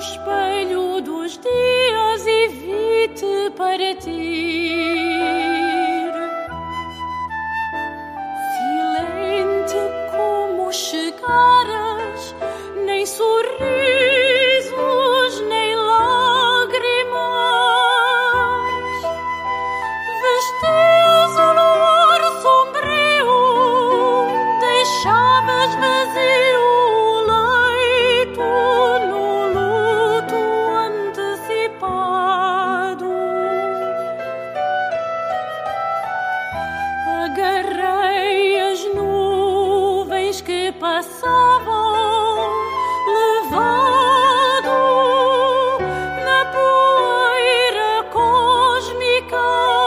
espelho dos dias e vi-te partir. Silente como chegaras, nem sorrisos, nem lágrimas. Vestias o luar sombrio, deixavas vazio o leito no luto antecipado. Agarrei as nuvens que passavam, levado na poeira cósmica.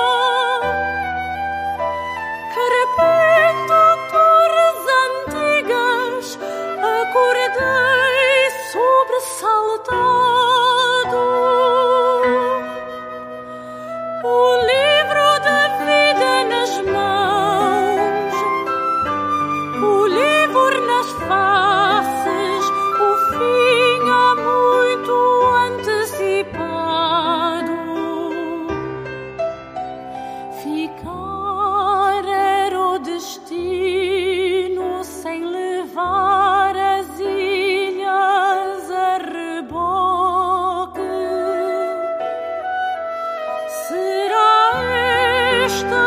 Crepito torres antigas, acordei sobressaltado. O livro da vida nas mãos, o livro nas faces, o fim há muito antecipado. Ficar era o destino sem levar as ilhas a reboque. Será esta